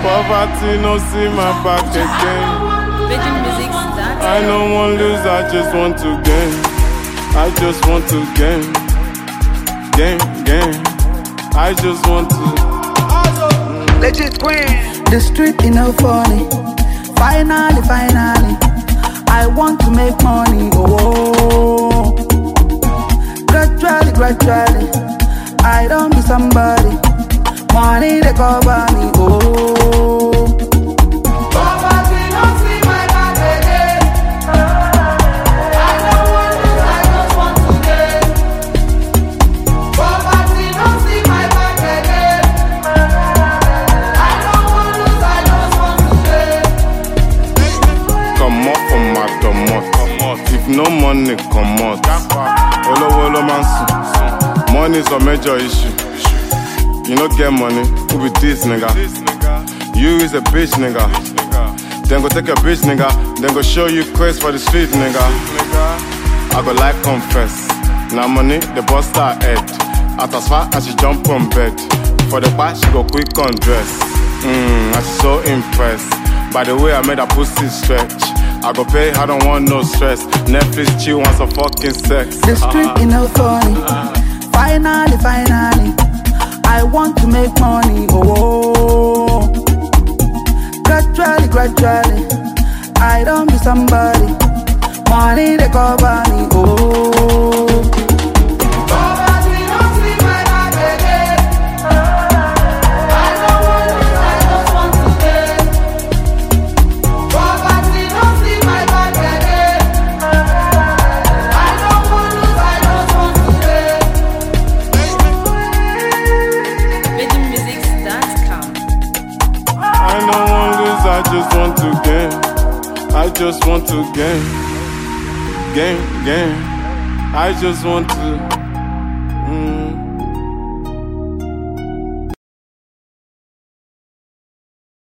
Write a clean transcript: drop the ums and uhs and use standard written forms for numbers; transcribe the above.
Poverty no see my back again. I don't want to lose, I just want to gain. I just want to gain. Gain. I just want to. Legit queen. The street is no funny. Finally, I want to make money. Oh, gradually, I don't be somebody. Money they cover me. Oh, poverty don't see my back again. I don't want to, I just want to gain. Poverty don't see my back again. I don't want to, I just want to gain. Come up from my domot. If no money, come out. Olo man, money is a major issue. You don't get money, who be this nigga? You is a bitch nigga. Then go take a bitch nigga. Then go show you craze for the street nigga. I go like confess. Now money, the bust her head. At as far as she jump on bed. For the part, she go quick undress. I'm so impressed by the way I made her pussy stretch. I go pay, I don't want no stress. Netflix chill wants some fucking sex. The street is no funny. Finally, I want to make money. Oh, gradually, I don't be somebody. Money they cover me. Oh, Poverty don't see my back again. I don't want to, I just want to gain. Poverty don't see my back again. I don't want to, I just want to gain. I don't want to lose, I just want to gain. I just want to gain. Gain. I just want to.